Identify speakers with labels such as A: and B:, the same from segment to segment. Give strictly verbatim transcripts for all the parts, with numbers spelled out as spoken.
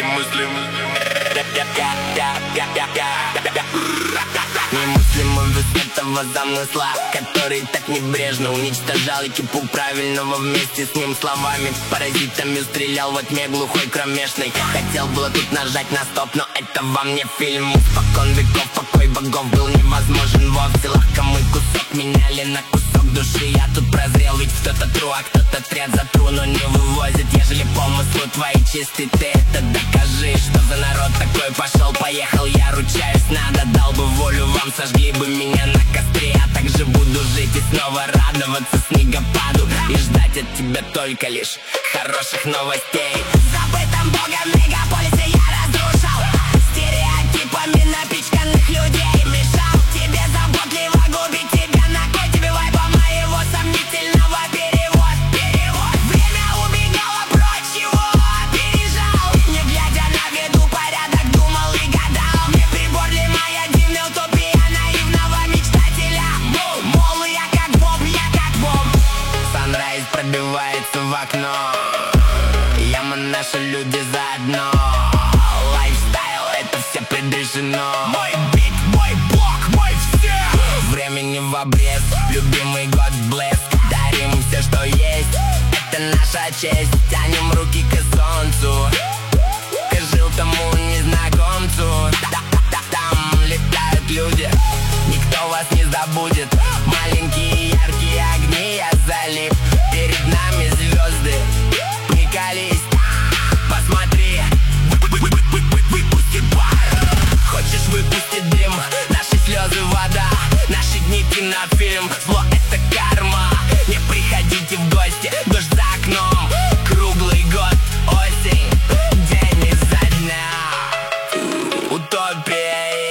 A: мыслим. Немыслимый вес этого замысла, который так небрежно уничтожал экипу правильного вместе с ним словами. Паразитами стрелял во тьме глухой кромешной. Хотел было тут нажать на стоп, но это вам не фильм. Испокон веков покой богов был невозможен вовсе. Лакомый кусок меняли на кусок души. Я тут прозрел, ведь кто-то тру, а кто-то трет за тру, но не вывозит. Ежели помыслы твои чисты, ты это докажи. Что за народ такой пошел, поехал, я ручаюсь. Надо, дал бы волю вам, сожгли бы меня на костре. Я также буду жить и снова радоваться снегопаду и ждать от тебя только лишь хороших новостей. В забытом богом мегаполисе я разрушал стереотипами напичканных людей. Мешал тебе заботливо губить тебя, ногой тебе вайба моего сомнительного перевод. Перевод. Время убегало прочь, его опережал. Не глядя на виду порядок, думал и гадал. Мне прибор ли моя дивная утопия наивного мечтателя? Мол, я как Боб, я как Боб. Санрайз пробивается в окно. Яма, наши люди заодно. Лайфстайл, это все предрешено. Мой бит, мой блок, мой все. Времени в обрез, любимый год блеск. Дарим все, что есть, это наша честь. Тянем руки к солнцу, к желтому незнакомцу. Там летают люди, никто вас не забудет. Маленькие яркие огни, я залип. Перед нами звезды, приколись, посмотри. Выпусти пар. Хочешь выпустить дым, наши слезы вода, наши дни кинофильм. Зло это карма, не приходите в гости. Дождь за окном, круглый год, осень, день изо дня. Утопия.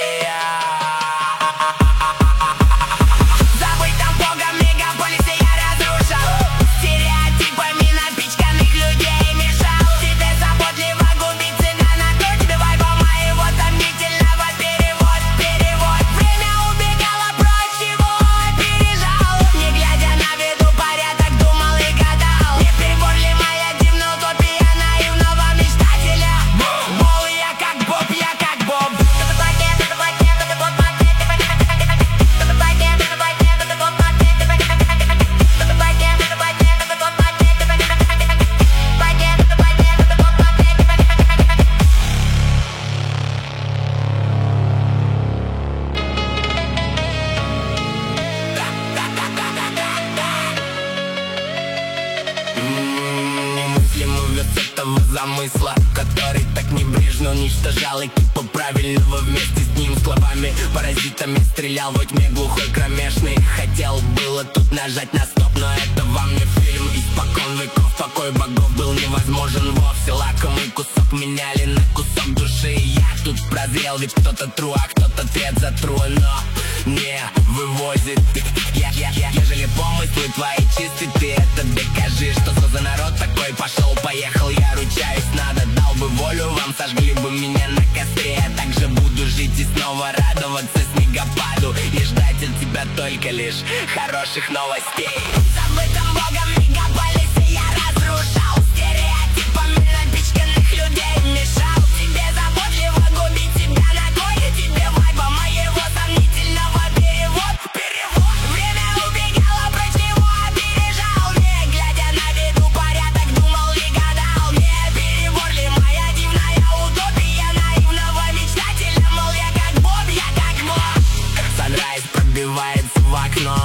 A: Этого замысла, который так небрежно уничтожал экипа правильного вместе с ним словами. Паразитами стрелял во тьме глухой кромешной. Хотел было тут нажать на стоп, но это вам не фильм. Испокон веков покой богов был невозможен вовсе. Лакомый кусок меняли на кусок души. Я тут прозрел, ведь кто-то тру, а кто-то трет за тру, но не вывозит. Я, я, я, ежели помыслы твои чисты, ты это докажи. Что за народ такой пошел, поехал, я ручаюсь. Надо, дал бы волю вам, сожгли бы меня на костре. Я также буду жить и снова радоваться снегопаду и ждать от тебя только лишь хороших новостей. В забытом богом мегаполисе я разрушал стереотипами напичканных людей. Мешал тебе заботливо губить тебя, ногой тебе вайба моего сомнительного перевод. Перевод. Время убегало прочь, его опережал. Не глядя на виду порядок, думал и гадал. Не перебор ли моя дивная утопия наивного мечтателя? Мол, я как Боб, я как Боб. Санрайз пробивается в окно.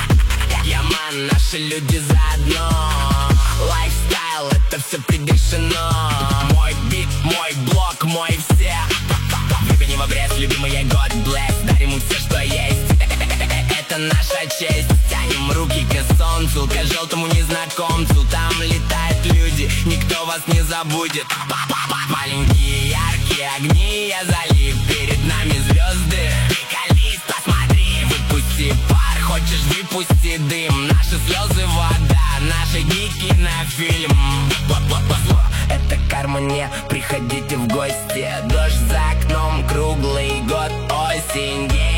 A: Яман, наши люди заодно. Лайфстайл, это все предрешено. Мой бит, мой блок, мой все. Времени в обрез, любимый год блеск. Дарим им все, что есть, это наша честь. Тянем руки к солнцу, к желтому незнакомцу. Там летают люди, никто вас не забудет. Маленькие яркие огни, я залип. Перед нами звезды, приколись, посмотри. Выпусти пар, хочешь выпусти дым. Наши слезы вода, наши дни кинофильм. Это карма, не приходите в гости. Дождь за окном, круглый год, осень, день.